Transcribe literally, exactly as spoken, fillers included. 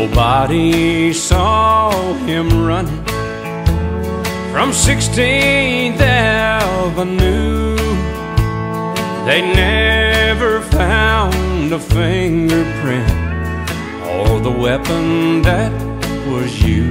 Nobody saw him running from sixteenth Avenue. They never found a fingerprint or the weapon that was used.